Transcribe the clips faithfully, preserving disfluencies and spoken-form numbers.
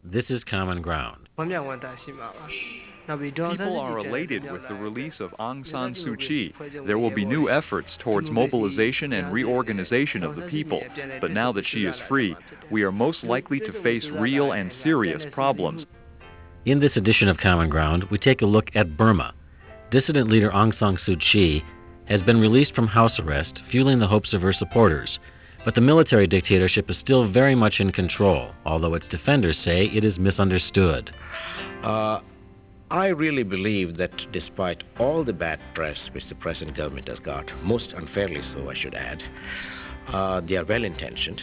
This is Common Ground. People are elated with the release of Aung San Suu Kyi. There will be new efforts towards mobilization and reorganization of the people. But now that she is free, we are most likely to face real and serious problems. In this edition of Common Ground, we take a look at Burma. Dissident leader Aung San Suu Kyi has been released from house arrest, fueling the hopes of her supporters. But the military dictatorship is still very much in control, although its defenders say it is misunderstood. Uh, I really believe that despite all the bad press which the present government has got, most unfairly so I should add, uh, they are well-intentioned.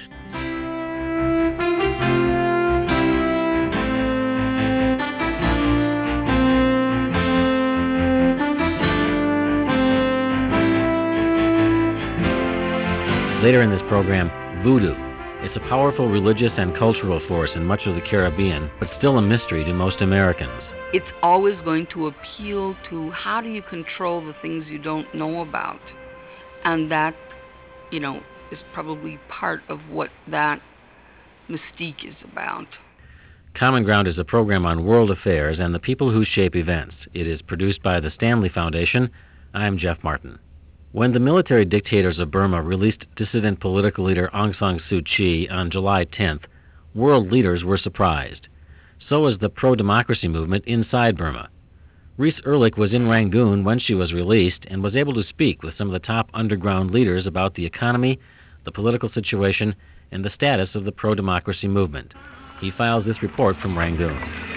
Later in this program, voodoo. It's a powerful religious and cultural force in much of the Caribbean, but still a mystery to most Americans. It's always going to appeal to how do you control the things you don't know about? And that, you know, is probably part of what that mystique is about. Common Ground is a program on world affairs and the people who shape events. It is produced by the Stanley Foundation. I'm Jeff Martin. When the military dictators of Burma released dissident political leader Aung San Suu Kyi on July tenth, world leaders were surprised. So was the pro-democracy movement inside Burma. Reese Erlich was in Rangoon when she was released and was able to speak with some of the top underground leaders about the economy, the political situation, and the status of the pro-democracy movement. He files this report from Rangoon.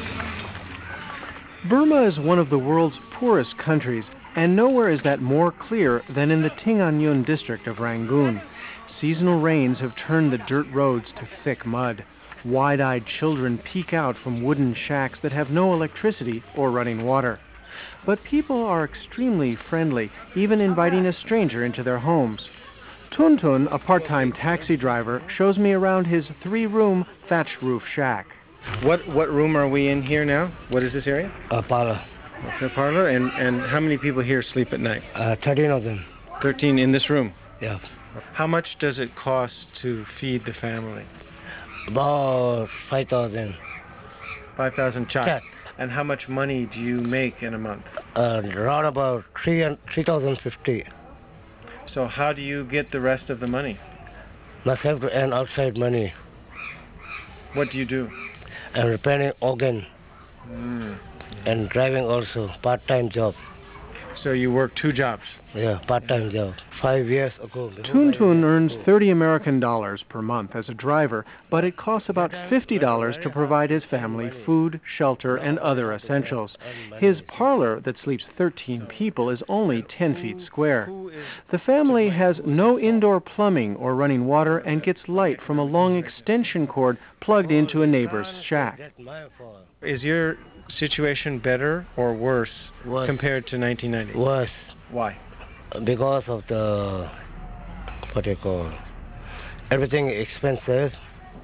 Burma is one of the world's poorest countries, and nowhere is that more clear than in the Tinganyun district of Rangoon. Seasonal rains have turned the dirt roads to thick mud. Wide-eyed children peek out from wooden shacks that have no electricity or running water. But people are extremely friendly, even inviting a stranger into their homes. Tuntun, a part-time taxi driver, shows me around his three-room thatched roof shack. What what room are we in here now? What is this area? A parlor. Okay, parlor. And, and how many people here sleep at night? Uh, thirteen of them. thirteen in this room? Yeah. How much does it cost to feed the family? About five thousand. five thousand chat. Chat. And how much money do you make in a month? Uh, around about three thousand fifty. So how do you get the rest of the money? Must have to earn outside money. What do you do? And repairing organ. Mm. And driving also, part-time job. So you work two jobs? Yeah, part-time job. Five years ago. Tuntun earns thirty American dollars per month as a driver, but it costs about fifty dollars to provide his family food, shelter, and other essentials. His parlor, that sleeps thirteen people, is only ten feet square. The family has no indoor plumbing or running water and gets light from a long extension cord plugged into a neighbor's shack. Is your situation better or worse, worse compared to nineteen ninety? Worse. Why? Because of the, what do you call, everything expensive,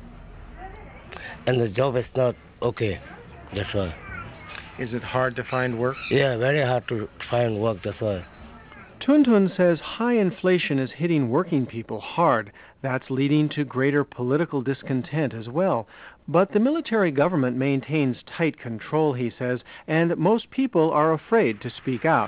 and the job is not okay, that's why. Is it hard to find work? Yeah, very hard to find work, that's why. Tuntun says high inflation is hitting working people hard. That's leading to greater political discontent as well. But the military government maintains tight control, he says, and most people are afraid to speak out.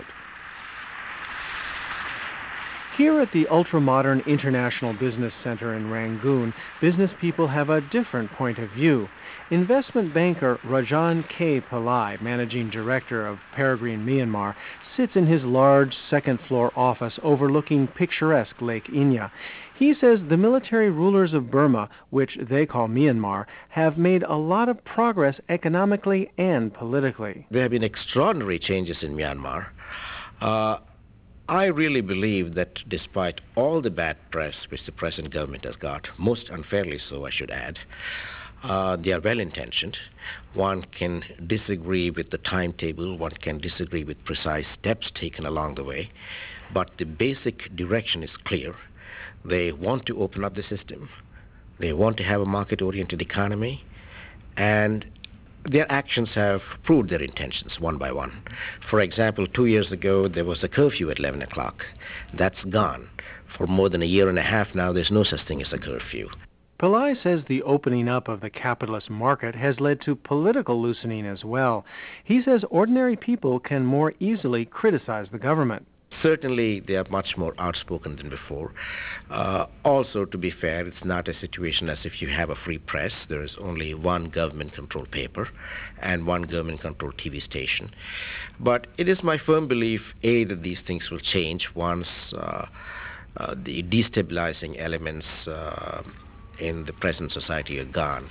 Here at the ultra-modern International Business Center in Rangoon, business people have a different point of view. Investment banker Rajan K. Pillai, managing director of Peregrine Myanmar, sits in his large second-floor office overlooking picturesque Lake Inya. He says the military rulers of Burma, which they call Myanmar, have made a lot of progress economically and politically. There have been extraordinary changes in Myanmar. Uh, I really believe that despite all the bad press which the present government has got, most unfairly so I should add, uh, they are well-intentioned. One can disagree with the timetable, one can disagree with precise steps taken along the way, but the basic direction is clear. They want to open up the system, they want to have a market-oriented economy, and their actions have proved their intentions one by one. For example, two years ago, there was a curfew at eleven o'clock. That's gone. For more than a year and a half now, there's no such thing as a curfew. Pillai says the opening up of the capitalist market has led to political loosening as well. He says ordinary people can more easily criticize the government. Certainly, they are much more outspoken than before. Uh, also, to be fair, it's not a situation as if you have a free press. There is only one government-controlled paper and one government-controlled T V station. But it is my firm belief, A, that these things will change once uh, uh, the destabilizing elements uh, in the present society are gone.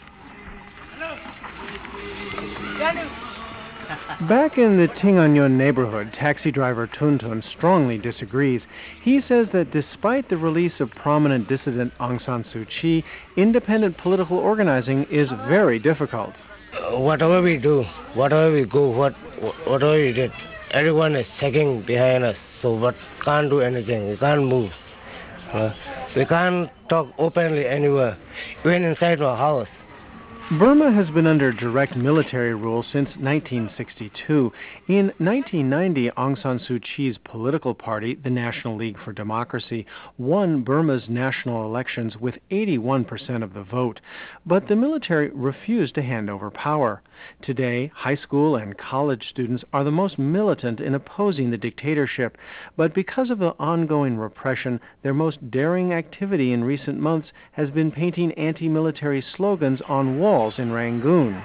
Back in the Tinganyon neighborhood, taxi driver Tuntun strongly disagrees. He says that despite the release of prominent dissident Aung San Suu Kyi, independent political organizing is very difficult. Uh, whatever we do, whatever we go, what whatever we did, everyone is checking behind us. So what can't do anything. We can't move. Uh, we can't talk openly anywhere, even inside our house. Burma has been under direct military rule since nineteen sixty-two. In nineteen ninety, Aung San Suu Kyi's political party, the National League for Democracy, won Burma's national elections with eighty-one percent of the vote. But the military refused to hand over power. Today, high school and college students are the most militant in opposing the dictatorship. But because of the ongoing repression, their most daring activity in recent months has been painting anti-military slogans on walls in Rangoon.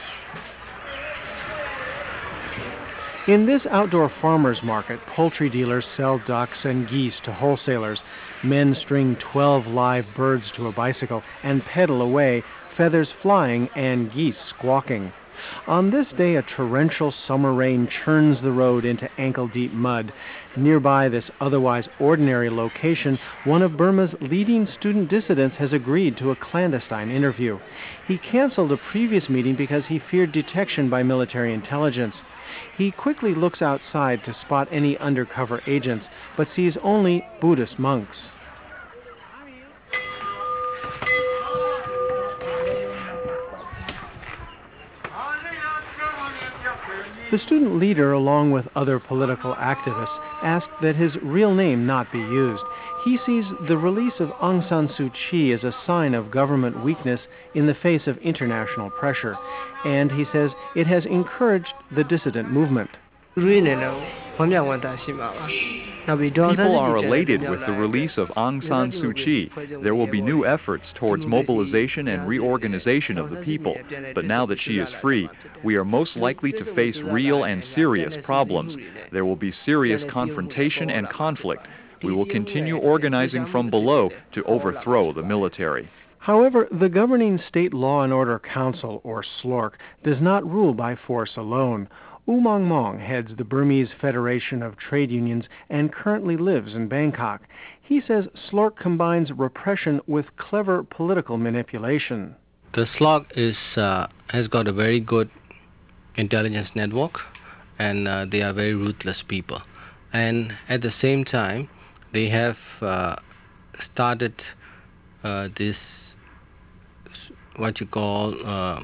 In this outdoor farmers market, poultry dealers sell ducks and geese to wholesalers. Men string twelve live birds to a bicycle and pedal away, feathers flying and geese squawking. On this day, a torrential summer rain churns the road into ankle-deep mud. Nearby this otherwise ordinary location, one of Burma's leading student dissidents has agreed to a clandestine interview. He canceled a previous meeting because he feared detection by military intelligence. He quickly looks outside to spot any undercover agents, but sees only Buddhist monks. The student leader, along with other political activists, asked that his real name not be used. He sees the release of Aung San Suu Kyi as a sign of government weakness in the face of international pressure, and he says it has encouraged the dissident movement. People are elated with the release of Aung San Suu Kyi. There will be new efforts towards mobilization and reorganization of the people. But now that she is free, we are most likely to face real and serious problems. There will be serious confrontation and conflict. We will continue organizing from below to overthrow the military. However, the governing State Law and Order Council, or S L O R C, does not rule by force alone. Umang Mong heads the Burmese Federation of Trade Unions and currently lives in Bangkok. He says S L O R C combines repression with clever political manipulation. The S L O R C is, uh, has got a very good intelligence network, and uh, they are very ruthless people. And at the same time, they have uh, started uh, this, what you call uh,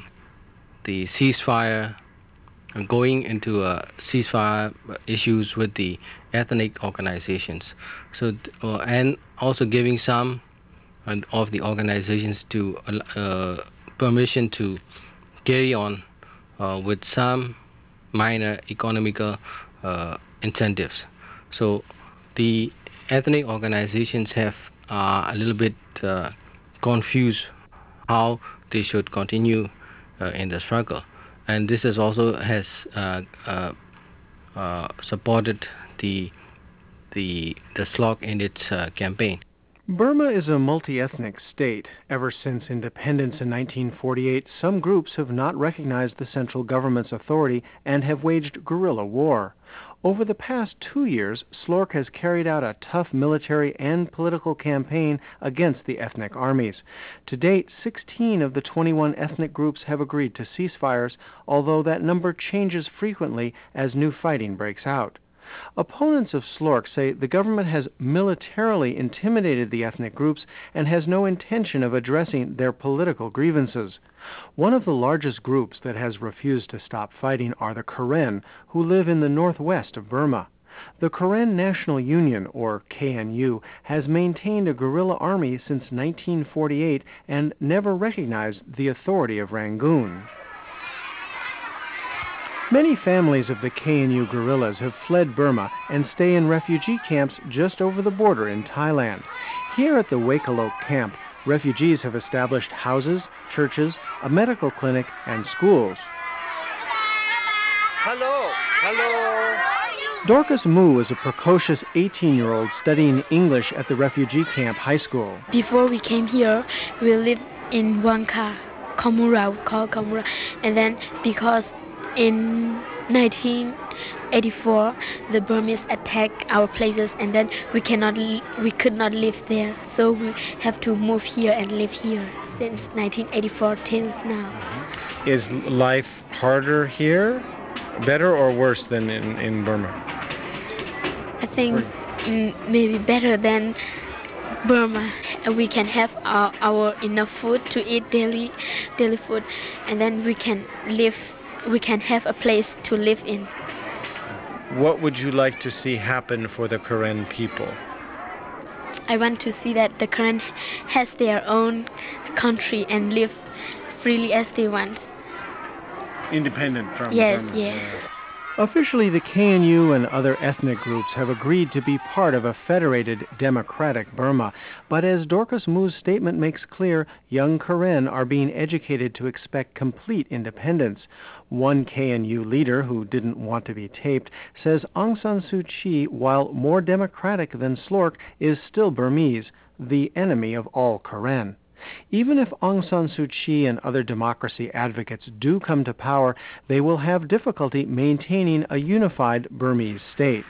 the ceasefire, going into uh, ceasefire issues with the ethnic organizations. So, uh, and also giving some uh, of the organizations to uh, permission to carry on uh, with some minor economical uh, incentives. So the ethnic organizations have uh, a little bit uh, confused how they should continue uh, in the struggle. And this is also has uh, uh, uh, supported the, the, the S L O R C in its uh, campaign. Burma is a multi-ethnic state. Ever since independence in nineteen forty-eight, some groups have not recognized the central government's authority and have waged guerrilla war. Over the past two years, S L O R C has carried out a tough military and political campaign against the ethnic armies. To date, sixteen of the twenty-one ethnic groups have agreed to ceasefires, although that number changes frequently as new fighting breaks out. Opponents of S L O R C say the government has militarily intimidated the ethnic groups and has no intention of addressing their political grievances. One of the largest groups that has refused to stop fighting are the Karen, who live in the northwest of Burma. The Karen National Union, or K N U, has maintained a guerrilla army since nineteen forty-eight and never recognized the authority of Rangoon. Many families of the K N U guerrillas have fled Burma and stay in refugee camps just over the border in Thailand. Here at the Wakalok camp, refugees have established houses, churches, a medical clinic, and schools. Hello, hello. Dorcas Mu is a precocious eighteen-year-old studying English at the refugee camp high school. Before we came here, we lived in one car, Komura, we call Komura. And then because in nineteen eighty-four, the Burmese attacked our places, and then we cannot, we could not live there. So we have to move here and live here since nineteen eighty-four till now. Is life harder here, better or worse than in, in Burma? I think mm, maybe better than Burma. We can have our, our enough food to eat daily, daily food, and then we can live. We can have a place to live in. What would you like to see happen for the Karen people? I want to see that the Karen has their own country and live freely as they want. Independent from Yes, Burma. yes. Officially, the K N U and other ethnic groups have agreed to be part of a federated, democratic Burma. But as Dorcas Mu's statement makes clear, young Karen are being educated to expect complete independence. One K N U leader, who didn't want to be taped, says Aung San Suu Kyi, while more democratic than Slork, is still Burmese, the enemy of all Karen. Even if Aung San Suu Kyi and other democracy advocates do come to power, they will have difficulty maintaining a unified Burmese state.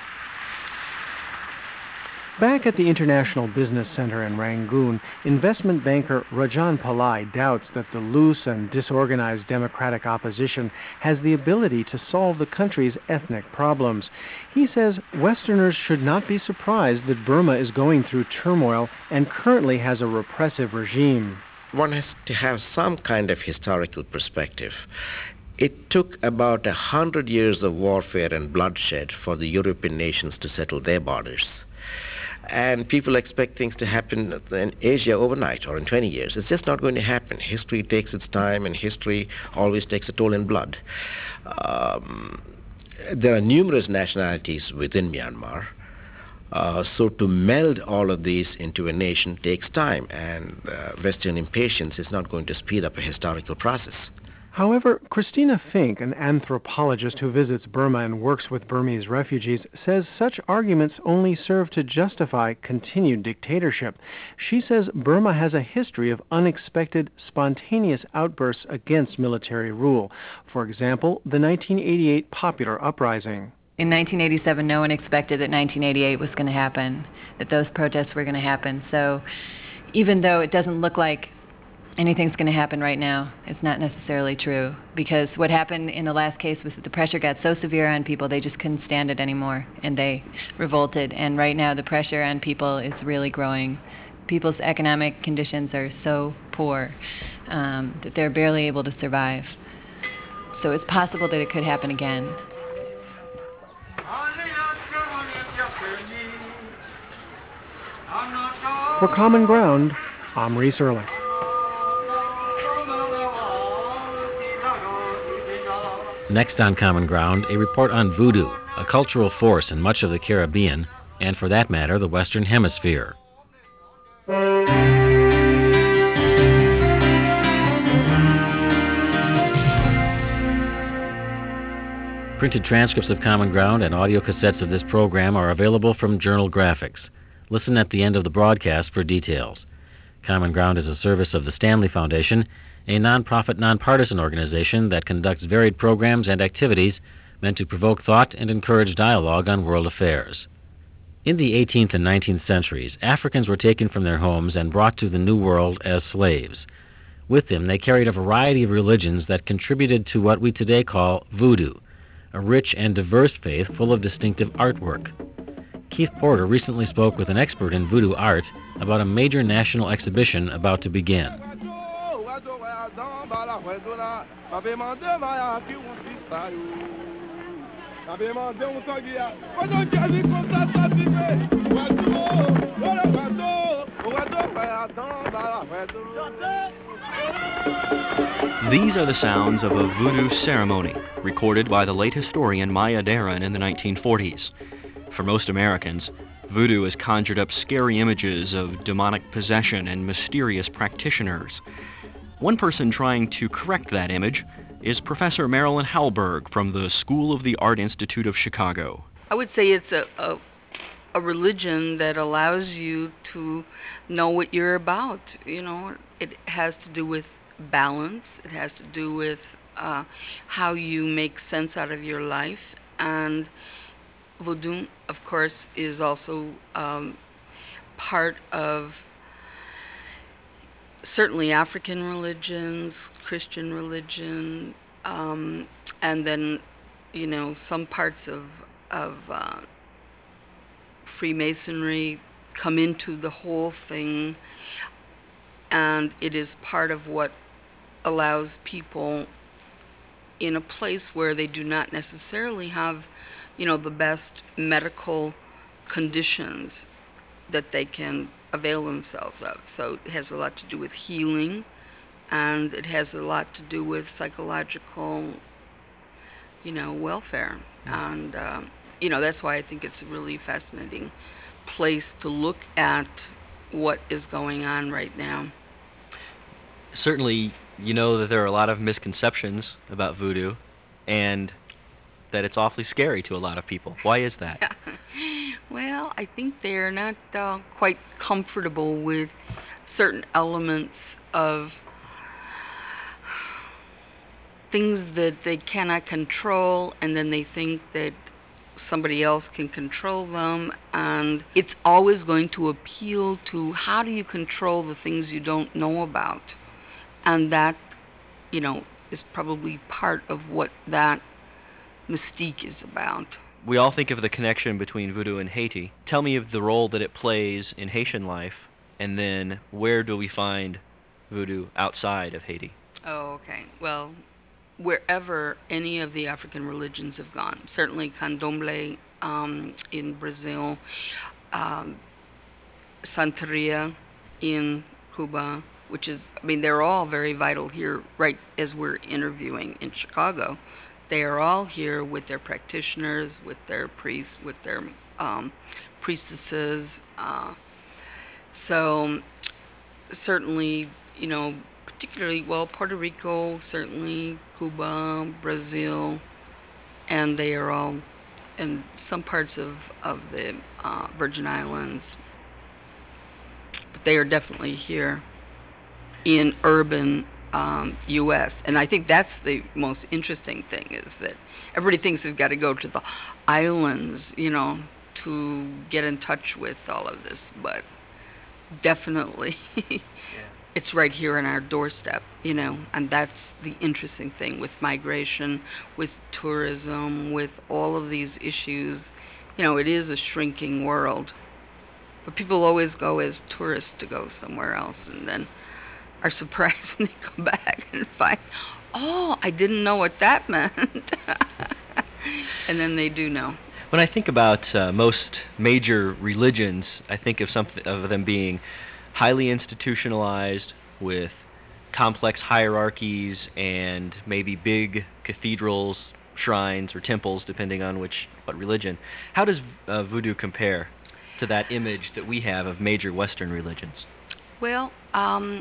Back at the International Business Center in Rangoon, investment banker Rajan Pillai doubts that the loose and disorganized democratic opposition has the ability to solve the country's ethnic problems. He says Westerners should not be surprised that Burma is going through turmoil and currently has a repressive regime. One has to have some kind of historical perspective. It took about a hundred years of warfare and bloodshed for the European nations to settle their borders. And people expect things to happen in Asia overnight or in twenty years. It's just not going to happen. History takes its time, and history always takes a toll in blood. Um, there are numerous nationalities within Myanmar. Uh, so to meld all of these into a nation takes time, and uh, Western impatience is not going to speed up a historical process. However, Christina Fink, an anthropologist who visits Burma and works with Burmese refugees, says such arguments only serve to justify continued dictatorship. She says Burma has a history of unexpected, spontaneous outbursts against military rule. For example, the nineteen eighty-eight popular uprising. In nineteen eighty-seven, no one expected that nineteen eighty-eight was going to happen, that those protests were going to happen. So even though it doesn't look like anything's going to happen right now, it's not necessarily true, because what happened in the last case was that the pressure got so severe on people they just couldn't stand it anymore, and they revolted. And right now the pressure on people is really growing. People's economic conditions are so poor um, that they're barely able to survive. So it's possible that it could happen again. For Common Ground, I'm Reese Erlich. Next on Common Ground, a report on voodoo, a cultural force in much of the Caribbean, and for that matter, the Western Hemisphere. Printed transcripts of Common Ground and audio cassettes of this program are available from Journal Graphics. Listen at the end of the broadcast for details. Common Ground is a service of the Stanley Foundation, a nonprofit, nonpartisan organization that conducts varied programs and activities meant to provoke thought and encourage dialogue on world affairs. In the eighteenth and nineteenth centuries, Africans were taken from their homes and brought to the New World as slaves. With them, they carried a variety of religions that contributed to what we today call voodoo, a rich and diverse faith full of distinctive artwork. Keith Porter recently spoke with an expert in voodoo art about a major national exhibition about to begin. These are the sounds of a voodoo ceremony, recorded by the late historian Maya Deren in the nineteen forties. For most Americans, voodoo has conjured up scary images of demonic possession and mysterious practitioners. One person trying to correct that image is Professor Marilyn Hallberg from the School of the Art Institute of Chicago. I would say it's a, a, a religion that allows you to know what you're about. You know, it has to do with balance. It has to do with uh, how you make sense out of your life. And voodoo, of course, is also um, part of certainly African religions, Christian religion, um, and then, you know, some parts of, of uh, Freemasonry come into the whole thing, and it is part of what allows people in a place where they do not necessarily have, you know, the best medical conditions that they can avail themselves of. So it has a lot to do with healing, and it has a lot to do with psychological, you know, welfare. And, uh, you know, that's why I think it's a really fascinating place to look at what is going on right now. Certainly, you know that there are a lot of misconceptions about voodoo, and that it's awfully scary to a lot of people. Why is that? Well, I think they're not uh, quite comfortable with certain elements of things that they cannot control, and then they think that somebody else can control them, and it's always going to appeal to how do you control the things you don't know about. And that, you know, is probably part of what that mystique is about. We all think of the connection between voodoo and Haiti. Tell me of the role that it plays in Haitian life, and then where do we find voodoo outside of Haiti? Oh, okay. Well, wherever any of the African religions have gone, certainly Candomblé um, in Brazil, um, Santeria in Cuba, which is, I mean, they're all very vital here right as we're interviewing in Chicago. They are all here with their practitioners, with their priests, with their um, priestesses. Uh, so certainly, you know, particularly, well, Puerto Rico, certainly Cuba, Brazil, and they are all in some parts of, of the uh, Virgin Islands. But they are definitely here in urban Um, U S And I think that's the most interesting thing, is that everybody thinks they've got to go to the islands, you know, to get in touch with all of this, but definitely yeah. It's right here on our doorstep, you know, and that's the interesting thing with migration, with tourism, with all of these issues. You know, it is a shrinking world, but people always go as tourists to go somewhere else, and then are surprised when they come back and find, oh, I didn't know what that meant. And then they do know. When I think about uh, most major religions, I think of something of them being highly institutionalized with complex hierarchies and maybe big cathedrals, shrines, or temples, depending on which what religion. How does uh, voodoo compare to that image that we have of major Western religions? Well, um,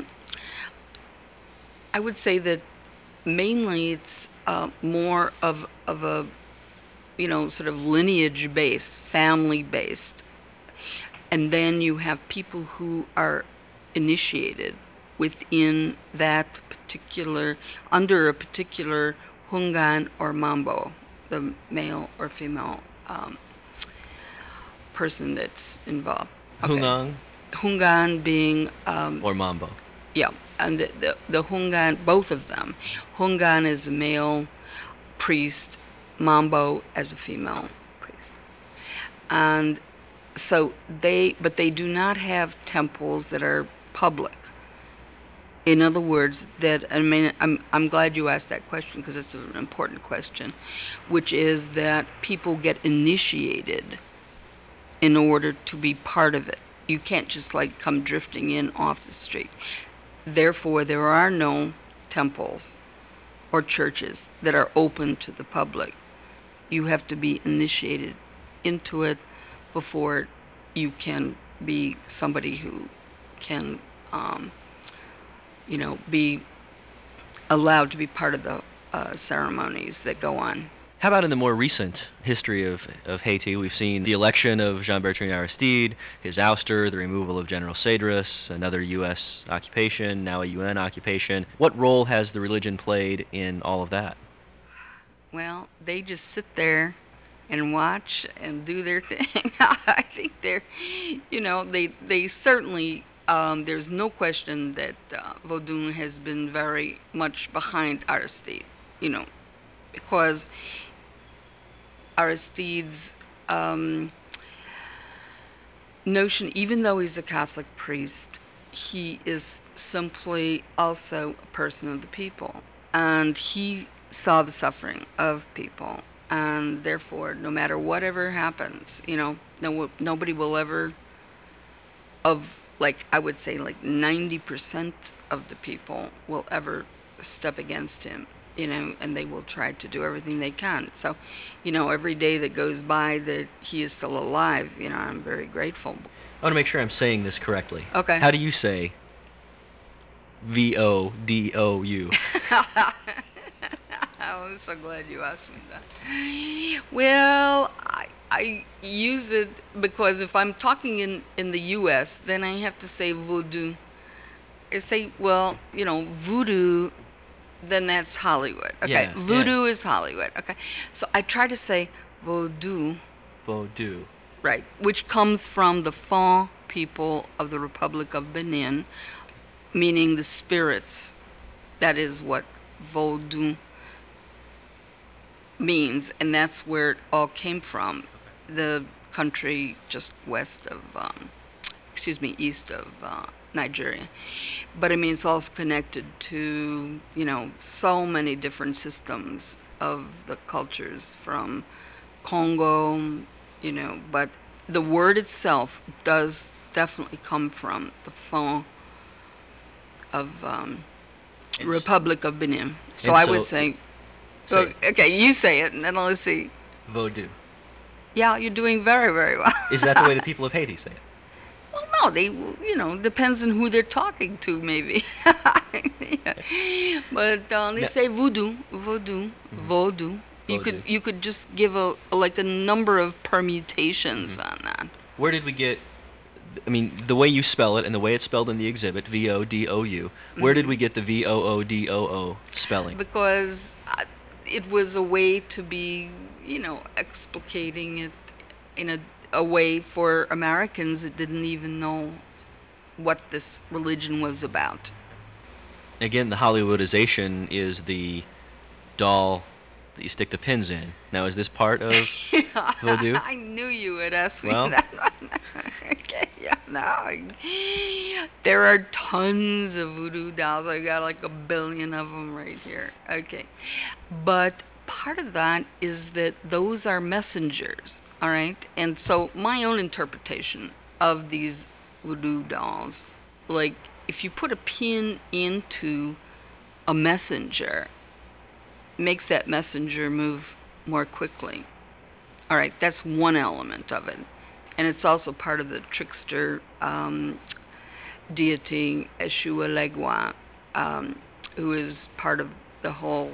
I would say that mainly it's uh, more of of a, you know, sort of lineage-based, family-based. And then you have people who are initiated within that particular, under a particular hungan or mambo, the male or female um, person that's involved. Okay. Hungan? Hungan being... Um, or mambo. Yeah, and the, the, the hungan, both of them. Hungan is a male priest, mambo as a female priest. And so they, but they do not have temples that are public. In other words, that I mean, I'm I'm glad you asked that question because it's an important question, which is that people get initiated in order to be part of it. You can't just like come drifting in off the street. Therefore, there are no temples or churches that are open to the public. You have to be initiated into it before you can be somebody who can, um, you know, be allowed to be part of the uh, ceremonies that go on. How about in the more recent history of, of Haiti? We've seen the election of Jean-Bertrand Aristide, his ouster, the removal of General Cedras, another U S occupation, now a U N occupation. What role has the religion played in all of that? Well, they just sit there and watch and do their thing. I think they're, you know, they they certainly, um, there's no question that uh, Vodun has been very much behind Aristide, you know, because Aristide's um, notion, even though he's a Catholic priest, he is simply also a person of the people. And he saw the suffering of people. And therefore, no matter whatever happens, you know, no, nobody will ever, of like, I would say like ninety percent of the people will ever step against him. You know, and they will try to do everything they can. So, you know, every day that goes by that he is still alive, you know, I'm very grateful. I want to make sure I'm saying this correctly. Okay. How do you say V O D O U? I'm so glad you asked me that. Well, I, I use it because if I'm talking in, in the U S, then I have to say voodoo. I say, well, you know, voodoo, then that's Hollywood. Okay, Yeah, voodoo yeah. is Hollywood. Okay, so I try to say Vodou. Vodou. Right, which comes from the Fon people of the Republic of Benin, meaning the spirits. That is what Vodou means, and that's where it all came from. The country just west of, um, excuse me, east of uh, Nigeria. But I mean, it's also connected to, you know, so many different systems of the cultures from Congo, you know, but the word itself does definitely come from the Fon of um, Republic of Benin. So I would say, say okay, you say it, and then let's see. Vodou. Yeah, you're doing very, very well. Is that the way the people of Haiti say it? Well, no, they, you know, depends on who they're talking to, maybe. Yeah. But um, they No. say voodoo, voodoo, Mm-hmm. voodoo. You could, you could just give a, like a number of permutations Mm-hmm. on that. Where did we get, I mean, the way you spell it and the way it's spelled in the exhibit, V O D O U, where did we get the V O O D O O spelling? Because uh, it was a way to be, you know, explicating it in a, a way for Americans that didn't even know what this religion was about. Again, the Hollywoodization is the doll that you stick the pins in. Now, is this part of Vodou? I knew you would ask me Well. that one. Okay, yeah, no. I- There are tons of voodoo dolls. I got like a billion of them right here. Okay. But part of that is that those are messengers, all right? And so my own interpretation of these voodoo dolls, like if you put a pin into a messenger, makes that messenger move more quickly. All right, that's one element of it. And it's also part of the trickster um, deity, Eshua Legua, um, who is part of the whole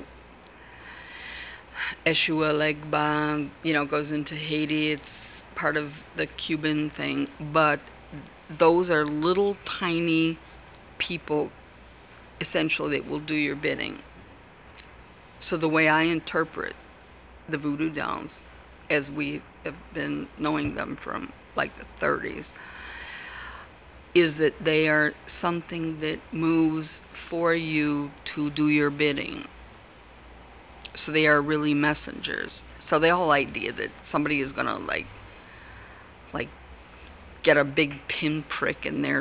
Eshua Legba, you know, goes into Haiti. It's part of the Cuban thing. But those are little tiny people, essentially, that will do your bidding. So the way I interpret the voodoo dolls, as we have been knowing them from like the thirties, is that they are something that moves for you to do your bidding. So they are really messengers. So the whole idea that somebody is gonna like, like, get a big pinprick in their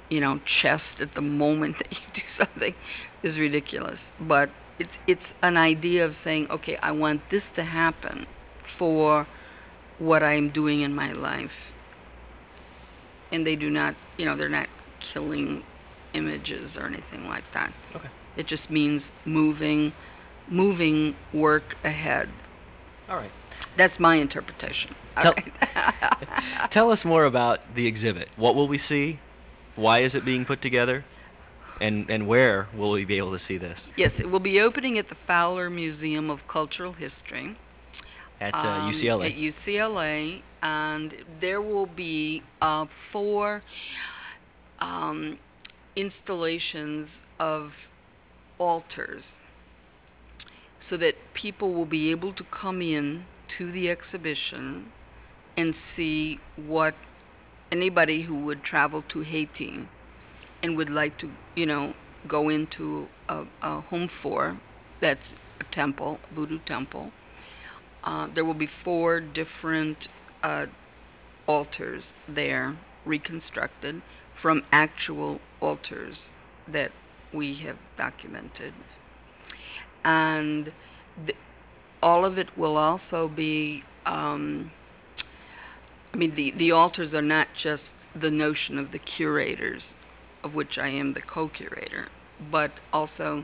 you know, chest at the moment that you do something is ridiculous. But it's it's an idea of saying, okay, I want this to happen for what I'm doing in my life. And they do not, you know, they're not killing images or anything like that. Okay. It just means moving, moving work ahead. All right. That's my interpretation. Tell, right. Tell us more about the exhibit. What will we see? Why is it being put together? And and where will we be able to see this? Yes, it will be opening at the Fowler Museum of Cultural History. At uh, um, U C L A. At U C L A, and there will be uh, four um, installations of altars, so that people will be able to come in to the exhibition and see what anybody who would travel to Haiti and would like to, you know, go into a, a home for, that's a temple, a voodoo temple. Uh, there will be four different uh, altars there, reconstructed from actual altars that we have documented. And the, all of it will also be, um, I mean, the, the altars are not just the notion of the curators, of which I am the co-curator, but also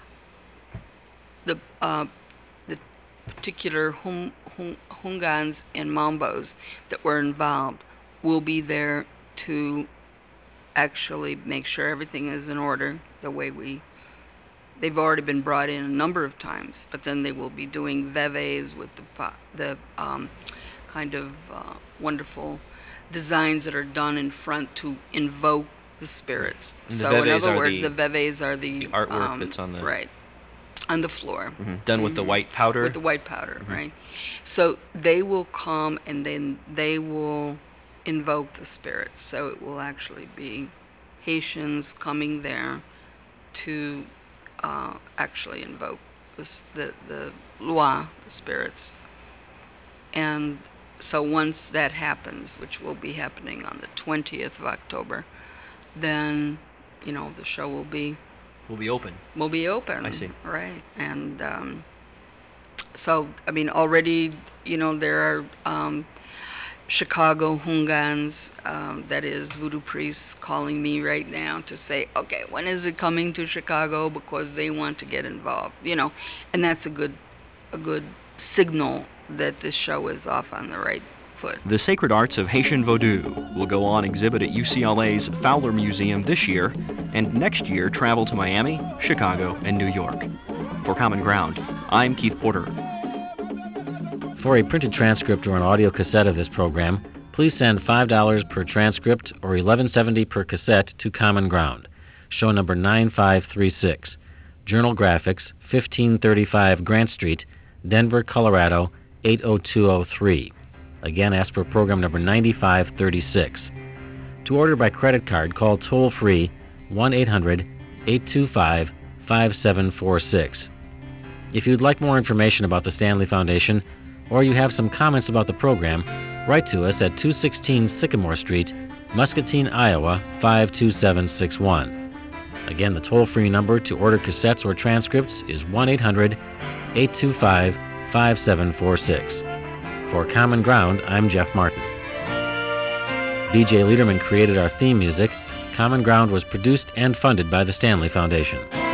the uh, the particular hung, hung, hungans and mambos that were involved will be there to actually make sure everything is in order the way we. They've already been brought in a number of times, but then they will be doing veves with the the um, kind of uh, wonderful designs that are done in front to invoke the spirits. And so the in other words, the, the veves are the, the artwork um, that's on the right on the floor, mm-hmm. done with mm-hmm. the white powder. With the white powder, mm-hmm. right? So they will come and then they will invoke the spirits. So it will actually be Haitians coming there to uh, actually invoke the the the loi, the spirits. And so once that happens, which will be happening on the twentieth of October, then, you know, the show will be... Will be open. Will be open. I see. Right. And um, so, I mean, already, you know, there are um, Chicago Hungans, um, that is voodoo priests, calling me right now to say, okay, when is it coming to Chicago? Because they want to get involved, you know. And that's a good, a good signal that this show is off on the right foot. The Sacred Arts of Haitian Vodou will go on exhibit at U C L A's Fowler Museum this year, and next year travel to Miami, Chicago, and New York. For Common Ground, I'm Keith Porter. For a printed transcript or an audio cassette of this program, please send five dollars per transcript or eleven seventy per cassette to Common Ground, show number nine five three six, Journal Graphics, fifteen thirty-five Grant Street, Denver, Colorado, eight oh two oh three. Again, ask for program number ninety-five thirty-six. To order by credit card, call toll-free one eight hundred eight two five five seven four six. If you'd like more information about the Stanley Foundation, or you have some comments about the program, write to us at two sixteen Sycamore Street, Muscatine, Iowa, five two seven six one. Again, the toll-free number to order cassettes or transcripts is one eight hundred eight two five five seven four six. For Common Ground, I'm Jeff Martin. B J Liederman created our theme music. Common Ground was produced and funded by the Stanley Foundation.